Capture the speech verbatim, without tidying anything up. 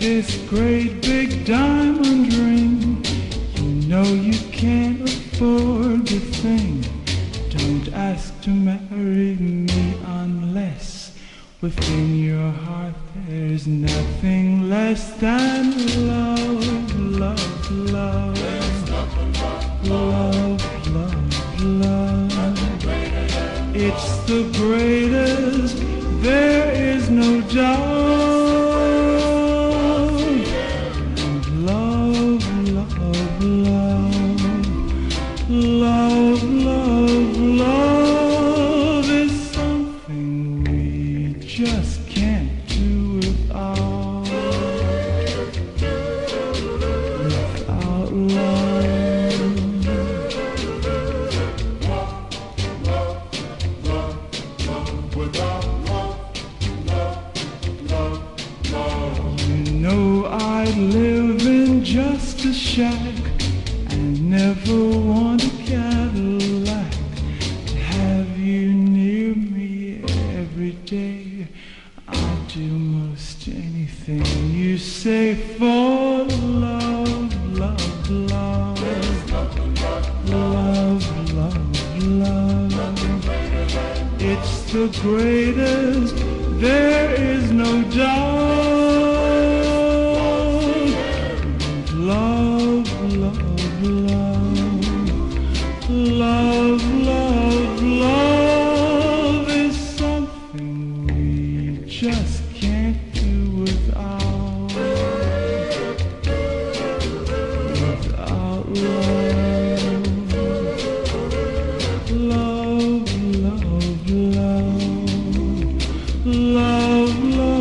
this great big diamond ring. You know you can't afford the thing. Don't ask to marry me unless within your heart there's nothing less than love, love, love. Love, love, love. It's the greatest, there is no doubt. And love, love, love. Love, love, love is something we just can't do without. Without love. I'd live in just a shack and never want a Cadillac. To have you near me every day, I'll do most anything you say for love, love, love. Love, love, love. It's the greatest, there is no doubt. Love, love, love. Love, love, love is something we just can't do without. Without love. Love, love, love. Love, love.